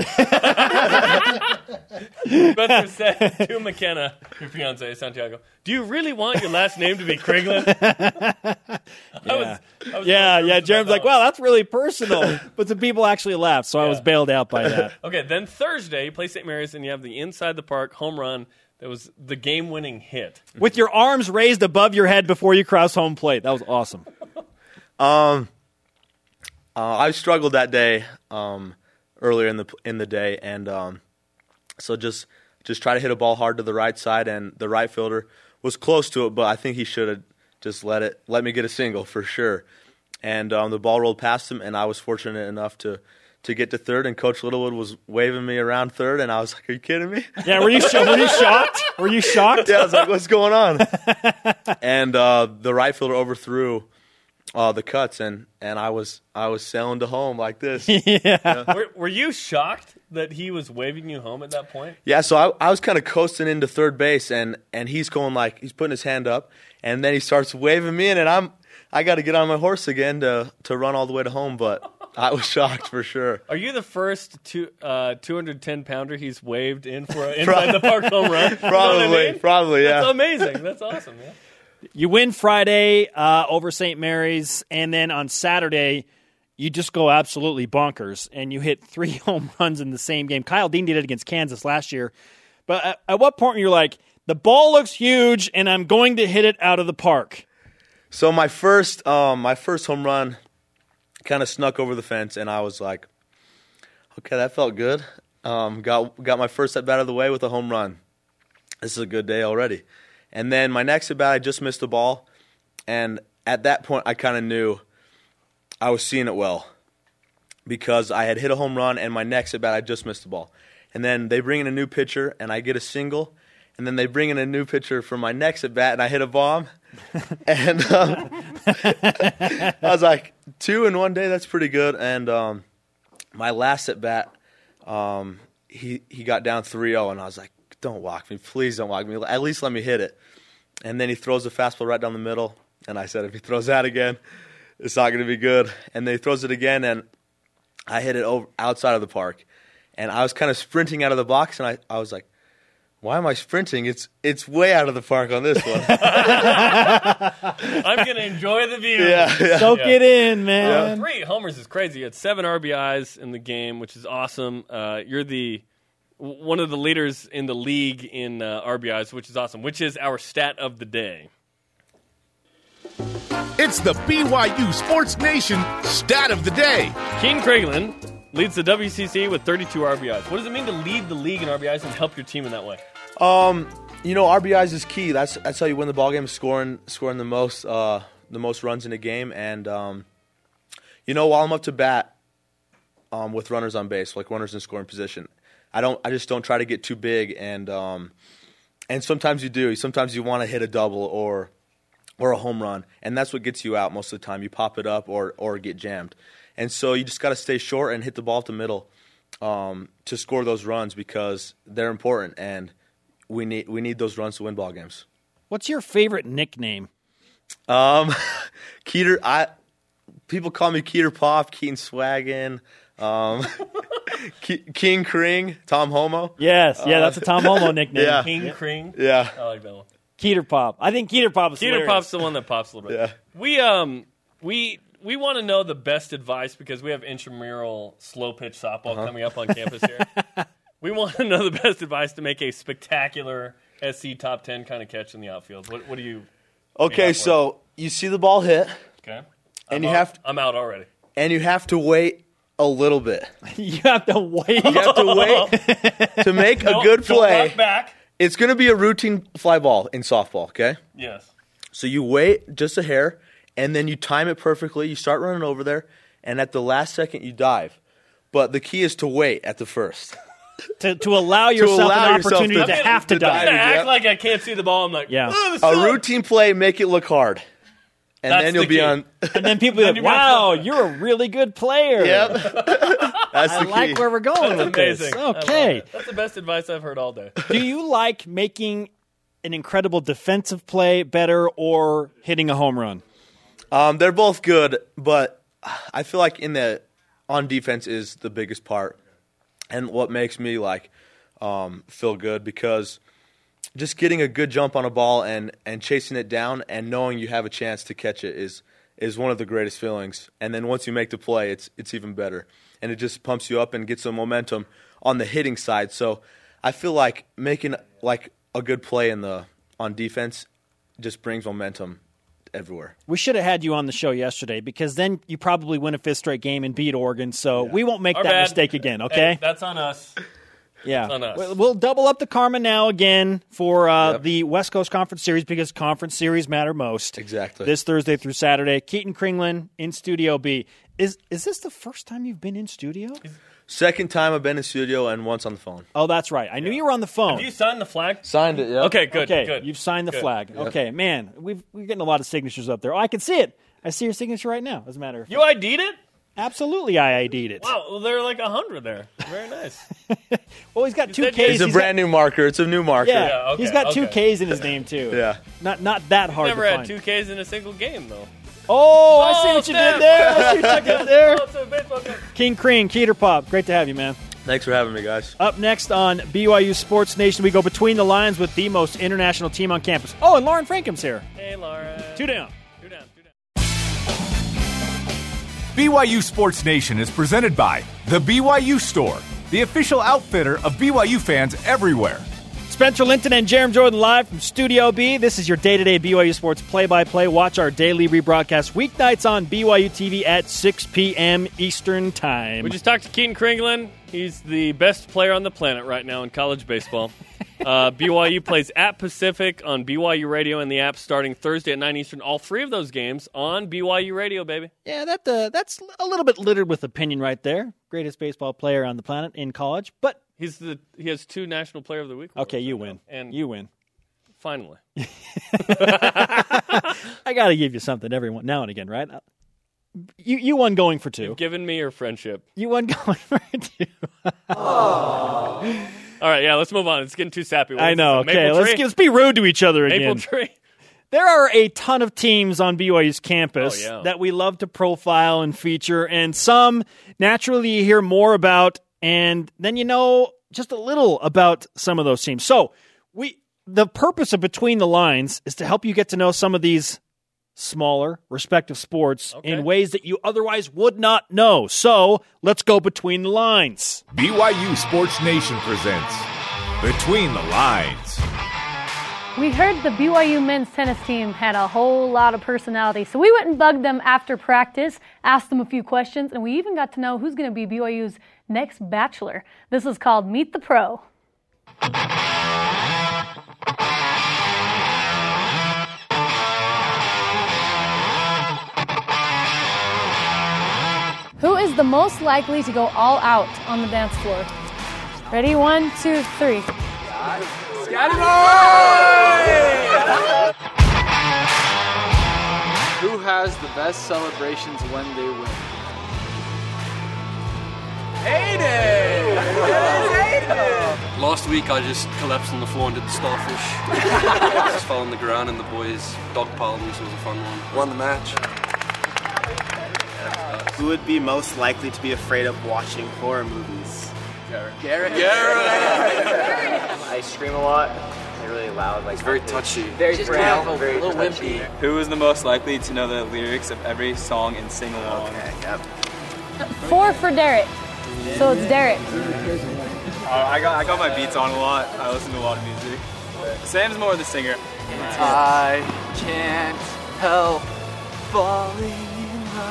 Spencer said to McKenna, your fiance Santiago, "Do you really want your last name to be Kringlin?" I was, I was Yeah, so yeah. nervous Jerem's about like, that "Wow, that's really personal," but some people actually laughed, so I was Yeah. bailed out by that. one. Okay, then Thursday you play Saint Mary's and you have the inside the park home run that was the game-winning hit. With your arms raised above your head before you cross home plate, that was awesome. Um, uh, I struggled that day um, earlier in the in the day, and um, so just just try to hit a ball hard to the right side, and the right fielder was close to it, but I think he should have just let it let me get a single for sure. And um, the ball rolled past him, and I was fortunate enough to to get to third, and Coach Littlewood was waving me around third, and I was like, "Are you kidding me?" Yeah, were you sho- were you shocked? Were you shocked? Yeah, I was like, "What's going on?" And uh, the right fielder overthrew uh, the cuts, and, and I was I was sailing to home like this. Yeah. Were, were you shocked that he was waving you home at that point? Yeah, so I, I was kind of coasting into third base, and, and he's going like he's putting his hand up, and then he starts waving me in, and I'm I got to get on my horse again to to run all the way to home, but I was shocked for sure. Are you the first two uh, two hundred ten pounder he's waved in for an inside the park home run? You know what I Probably, mean? probably, yeah. That's amazing. That's awesome, man. You win Friday uh, over Saint Mary's, and then on Saturday, you just go absolutely bonkers, and you hit three home runs in the same game. Kyle Dean did it against Kansas last year. But at, at what point you're like, the ball looks huge, and I'm going to hit it out of the park? So my first um, my first home run kind of snuck over the fence, and I was like, okay, that felt good. Um, got got my first at bat of the way with a home run. This is a good day already. And then my next at bat, I just missed the ball, and at that point, I kind of knew I was seeing it well because I had hit a home run, and my next at bat, I just missed the ball. And then they bring in a new pitcher, and I get a single, and then they bring in a new pitcher for my next at bat, and I hit a bomb. And um, I was like, two in one day, that's pretty good. And um, my last at bat, um, he he got down three oh, and I was like, don't walk me, please don't walk me. At least let me hit it. And then he throws a fastball right down the middle, and I said, if he throws that again, it's not going to be good. And then he throws it again, and I hit it over outside of the park. And I was kind of sprinting out of the box, and I, I was like, why am I sprinting? It's it's way out of the park on this one. I'm going to enjoy the view. yeah, yeah. Soak Yeah. it in, man. Three homers is crazy. You had seven R B Is in the game, which is awesome. Uh, you're the one of the leaders in the league in uh, R B Is, which is awesome, which is our stat of the day. It's the B Y U Sports Nation stat of the day. Keaton Kringlin leads the W C C with thirty-two R B Is. What does it mean to lead the league in R B Is and help your team in that way? Um, you know, R B Is is key. That's that's how you win the ball game, scoring scoring the most uh, the most runs in a game. And um, you know, while I'm up to bat um, with runners on base, like runners in scoring position, I don't. I just don't try to get too big. And um, and sometimes you do. Sometimes you want to hit a double or or a home run, and that's what gets you out most of the time. You pop it up or or get jammed. And so you just got to stay short and hit the ball up the middle um, to score those runs because they're important, and we need we need those runs to win ball games. What's your favorite nickname? Um, Keeter, I people call me Keeter Pop, Keaton Swaggin, um, Ke- King Kring, Tom Homo. Yes, yeah, that's a Tom Homo nickname. Yeah. King Kring. Yeah, I like that one. Keeter Pop. I think Keeter Pop is Keeter hilarious. Pop's the one that pops a little bit. Yeah. We um we we want to know the best advice because we have intramural slow pitch softball Uh-huh. coming up on campus here. We want to know the best advice to make a spectacular S C top ten kind of catch in the outfield. What what do you? Okay, Yeah, for so you see the ball hit, Okay. and I'm you out. have to, I'm out already. and you have to wait a little bit. You have to wait. You have to wait to make a Don't- good don't play. rock back. It's going to be a routine fly ball in softball, okay? Yes. So you wait just a hair, and then you time it perfectly. You start running over there, and at the last second, you dive. But the key is to wait at the first. to, to allow yourself allow an yourself opportunity to- to, have to to dive. I'm gonna Yeah. act like I can't see the ball. I'm like, Yeah. "Oh, this A sucks." routine play, make it look hard. And That's then you'll the be key. on. And then people are like, wow, you're a really good player. Yep. That's I the like key. where we're going with Amazing. this. I love Okay. it. That's the best advice I've heard all day. Do you like making an incredible defensive play better or hitting a home run? Um, they're both good, but I feel like in the on defense is the biggest part, and what makes me like um, feel good, because just getting a good jump on a ball and, and chasing it down and knowing you have a chance to catch it is is one of the greatest feelings. And then once you make the play, it's it's even better, and it just pumps you up and gets some momentum on the hitting side. So I feel like making like a good play in the on defense just brings momentum everywhere. We should have had you on the show yesterday, because then you probably win a fifth straight game and beat Oregon. So we won't make Our that bad. mistake again, okay? Hey, that's on us. Yeah. on us. We'll- We'll double up the karma now again for uh, Yep. the West Coast Conference Series, because Conference Series matter most. Exactly. This Thursday through Saturday. Keaton Kringlen in Studio B. Is is this the first time you've been in studio? Second time I've been in studio and once on the phone. Oh, that's right. I knew you were on the phone. Have you signed the flag? Signed it, yeah. Okay, good, okay, good. you've signed the Good. flag. Okay, man, we've, we're getting a lot of signatures up there. Oh, I can see it. I see your signature right now, as a matter of fact. You I D'd it? Absolutely, I I D'd it. Wow, well, there are like a hundred there. Very nice. Well, he's got two said- Ks. It's a He's brand new marker. It's a new marker. got, yeah, Yeah, okay, he's got two okay. Ks in his name, too. Yeah. Not not that hard Never to had find. two Ks in a single game though. Oh, I see Oh, what you snap. did there. I see what you did there. Oh, it's a baseball game. King Crean, Keeter Pop, great to have you, man. Thanks for having me, guys. Up next on B Y U Sports Nation, we go between the lines with the most international team on campus. Oh, and Lauren Frankham's here. Hey, Laura. Two down. Two down. Two down. B Y U Sports Nation is presented by The B Y U Store, the official outfitter of B Y U fans everywhere. Spencer Linton and Jerem Jordan live from Studio B. This is your day-to-day B Y U Sports play-by-play. Watch our daily rebroadcast weeknights on B Y U T V at six p.m. Eastern Time. We just talked to Keaton Kringlen. He's the best player on the planet right now in college baseball. uh, B Y U plays at Pacific on B Y U Radio and the app starting Thursday at nine Eastern. All three of those games on B Y U Radio, baby. Yeah, that uh, that's a little bit littered with opinion right there. Greatest baseball player on the planet in college, but He's the he has two National Player of the Week awards okay, you right win. now. And You win. finally. I got to give you something every one- now and again, right? You you won going for two. Given me your friendship. You won going for two. All right, yeah, let's move on. It's getting too sappy. What I is know. this, a Okay, maple let's, tree? let's be rude to each other again. Maple tree. There are a ton of teams on B Y U's campus Oh, yeah. that we love to profile and feature, and some naturally you hear more about, and then you know just a little about some of those teams. So we the purpose of Between the Lines is to help you get to know some of these smaller respective sports Okay. in ways that you otherwise would not know. So let's go between the lines. B Y U Sports Nation presents Between the Lines. We heard the B Y U men's tennis team had a whole lot of personality, so we went and bugged them after practice, asked them a few questions, and we even got to know who's going to be B Y U's next bachelor. This is called Meet the Pro. Who is the most likely to go all out on the dance floor? Ready? One, two, three. Who has the best celebrations when they win? Last week I just collapsed on the floor and did the starfish. Just fell on the ground and the boys dogpiled me, so it was a fun one. Won the match. Who would be most likely to be afraid of watching horror movies? Garrett. I scream a lot. They're really loud. Like It's very touchy. very frail, very touchy. Who is the most likely to know the lyrics of every song and sing along? Okay, yep. Four for Derek. So it's Derek. Uh, I got I got my beats on a lot. I listen to a lot of music. Sam's more the singer. I can't help falling in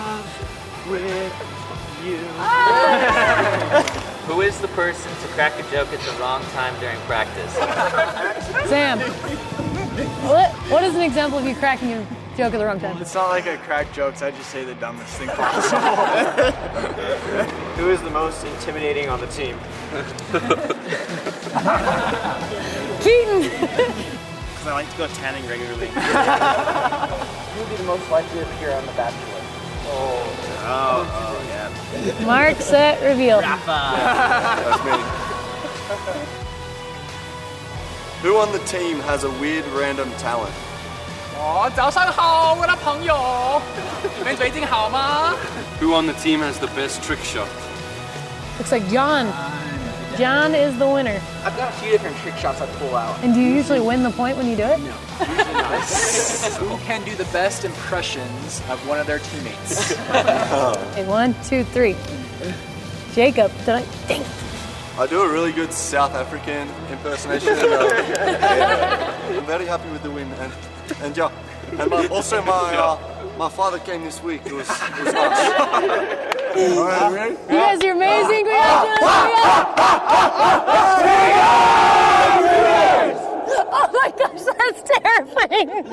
with you. Who is the person to crack a joke at the wrong time during practice? Sam, what, what is an example of you cracking a joke at the wrong time? It's not like I crack jokes, I just say the dumbest thing possible. Who is the most intimidating on the team? Keaton! Because I like to go tanning regularly. Who would be the most likely to appear on The Bachelor? Oh, oh, oh, yeah. Mark, set, reveal. That's me. Who on the team has a weird random talent? 哦，早上好，我的朋友，你们最近好吗？ Who on the team has the best trick shot? Looks like John. John is the winner. I've got a few different trick shots I pull out. And do you usually win the point when you do it? No. Usually not. Who can do the best impressions of one of their teammates? Okay, one, two, three. Jacob, did I? Dang it. I do a really good South African impersonation. And, uh, yeah, I'm very happy with the win, and and yeah, and my, also my uh, my father came this week. It was it was nice. All right, ready? You guys are amazing. Oh my gosh, that's terrifying.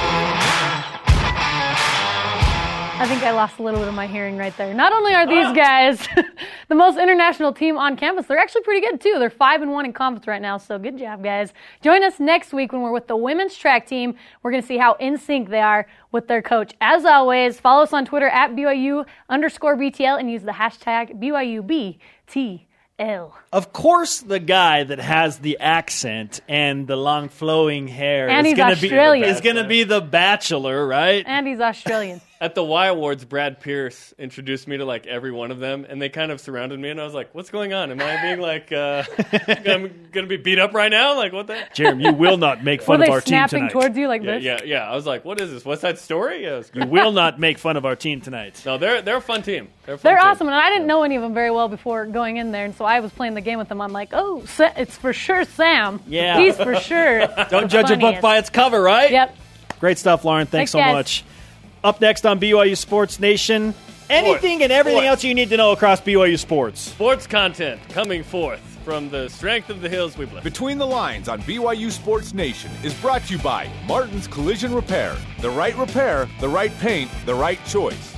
I think I lost a little bit of my hearing right there. Not only are these guys the most international team on campus, they're actually pretty good too. They're five and one in conference right now, so good job, guys. Join us next week when we're with the women's track team. We're going to see how in sync they are with their coach. As always, follow us on Twitter at B Y U underscore B T L and use the hashtag B Y U B T L. Of course, the guy that has the accent and the long flowing hair And is he's gonna Australian. be is going to be the Bachelor, right? And he's Australian. At the Y Awards, Brad Pierce introduced me to like every one of them, and they kind of surrounded me, and I was like, "What's going on? Am I being like, uh, I'm going to be beat up right now? Like, what the?" Jeremy, you will not make fun Were of they our team snapping tonight. towards you like Yeah, this? yeah, yeah. I was like, "What is this? What's that story?" Yeah, it was You great. will not make fun of our team tonight. No, they're they're a fun team. They're a fun They're team. awesome, and I didn't know any of them very well before going in there, and so I was playing the game with them. I'm like, oh, Sa- it's for sure Sam. Yeah. He's for sure. Don't judge a book funniest. by its cover, right? Yep. Great stuff, Lauren. Thanks, Thanks, so guys. much. Up next on B Y U Sports Nation, anything and everything Sports. else you need to know across B Y U sports. Sports content coming forth from the strength of the hills we've left. Between the Lines on B Y U Sports Nation is brought to you by Martin's Collision Repair. The right repair, the right paint, the right choice.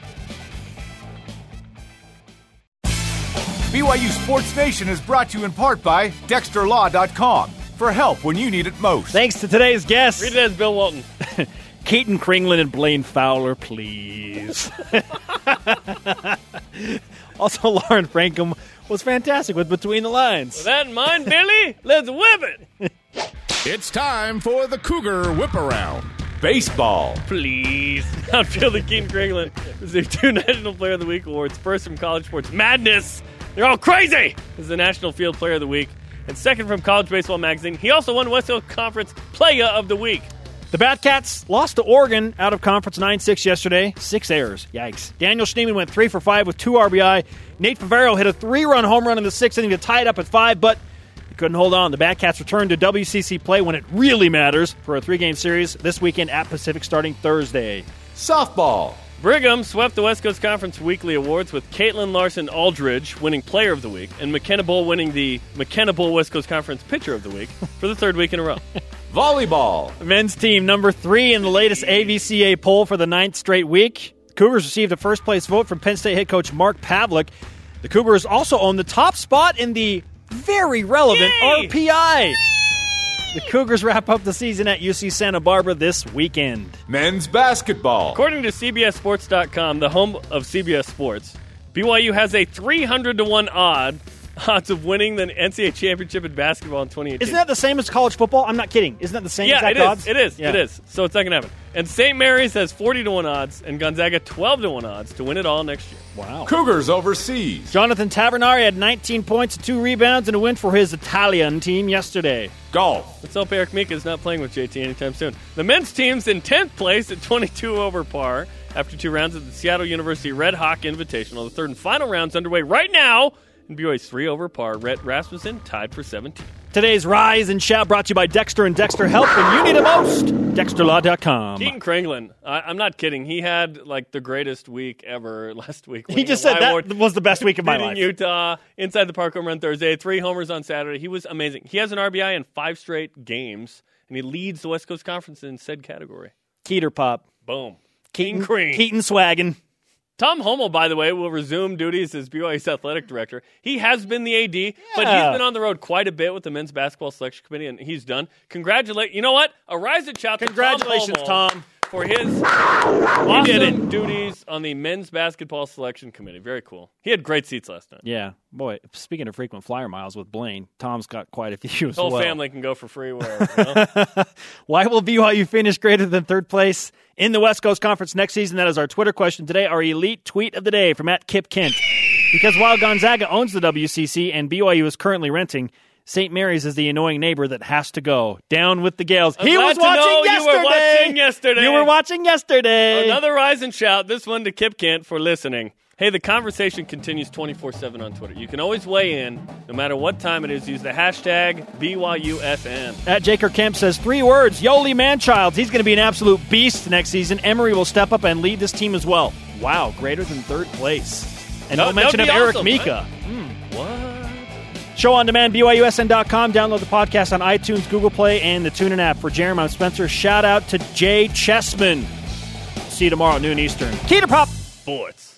B Y U Sports Nation is brought to you in part by Dexter Law dot com for help when you need it most. Thanks to today's guests, Read it as Bill Walton. Keaton Kringlen and Blaine Fowler, please. Also, Lauren Frankham was fantastic with Between the Lines. With that in mind, Billy, let's whip it. It's time for the Cougar Whip Around. Baseball. Please. Outfielder Keaton Kringlen received two National Player of the Week awards. First from College Sports Madness. They're all crazy. This is the National Field Player of the Week. And second from College Baseball Magazine. He also won West Coast Conference Player of the Week. The Batcats lost to Oregon out of conference nine six yesterday. Six errors. Yikes. Daniel Schneemann went three for five with two R B I. Nate Favero hit a three-run home run in the sixth inning to tie it up at five, but he couldn't hold on. The Batcats return to W C C play when it really matters for a three-game series this weekend at Pacific starting Thursday. Softball. Brigham swept the West Coast Conference Weekly Awards with Caitlin Larson Aldridge winning Player of the Week and McKenna Bull winning the McKenna Bull West Coast Conference Pitcher of the Week for the third week in a row. Volleyball. The men's team number three in the latest A V C A poll for the ninth straight week. Cougars received a first-place vote from Penn State head coach Mark Pavlik. The Cougars also own the top spot in the very relevant Yay! R P I. The Cougars wrap up the season at U C Santa Barbara this weekend. Men's basketball. According to C B S Sports dot com, the home of C B S Sports, B Y U has a three hundred to one odd odds of winning the N C double A championship in basketball in twenty eighteen. Isn't that the same as college football? I'm not kidding. Isn't that the same yeah, exact it is. odds? It is. Yeah. It is. So it's not going to happen. And Saint Mary's has forty to one odds, and Gonzaga twelve to one odds to win it all next year. Wow. Cougars overseas. Jonathan Tavernari had nineteen points and two rebounds and a win for his Italian team yesterday. Golf. Let's hope Eric Mika is not playing with J T anytime soon. The men's team's in tenth place at twenty-two over par after two rounds of the Seattle University Red Hawk Invitational. The third and final round's underway right now. And B Y U's three over par. Rhett Rasmussen tied for seventeenth. Today's Rise and Shout brought to you by Dexter and Dexter Help when you need it most. Dexter Law dot com. Keaton Kringlin, I, I'm not kidding. He had like the greatest week ever last week. He just said that Award, was the best week of my beating life. Utah, inside the park home run Thursday, three homers on Saturday. He was amazing. He has an R B I in five straight games, and he leads the West Coast Conference in said category. Keeter Pop. Boom. Keaton, Keaton Kring. Keaton swaggin'. Tom Hummel, by the way, will resume duties as B Y U's athletic director. He has been the A D, but Yeah. he's been on the road quite a bit with the men's basketball selection committee, and he's done. Congratulate! You know what? A rise and shout to Congratulations, Tom, Hummel Tom. for his did awesome it. duties on the men's basketball selection committee. Very cool. He had great seats last night. Yeah, boy. Speaking of frequent flyer miles with Blaine, Tom's got quite a few as His whole well. family can go for free wherever. You know? Why will B Y U finish greater than third place in the West Coast Conference next season? That is our Twitter question today. Our elite tweet of the day from at Kip Kent. Because while Gonzaga owns the W C C and B Y U is currently renting, Saint Mary's is the annoying neighbor that has to go. Down with the Gales. I'm he glad was to watching know yesterday. You were watching yesterday. You were watching yesterday. Another rise and shout. This one to Kip Kent for listening. Hey, the conversation continues twenty-four seven on Twitter. You can always weigh in, no matter what time it is. Use the hashtag B Y U S N. At Jaker Kemp says three words, Yoli Manchild. He's going to be an absolute beast next season. Emory will step up and lead this team as well. Wow, greater than third place. And no, That- mention of that'd be Eric awesome, Mika. right? Hmm, what? Show on demand, B Y U S N dot com. Download the podcast on iTunes, Google Play, and the TuneIn app. For Jeremy, I'm Spencer. Shout out to Jay Chessman. See you tomorrow at noon Eastern. Keeter Pop. Sports.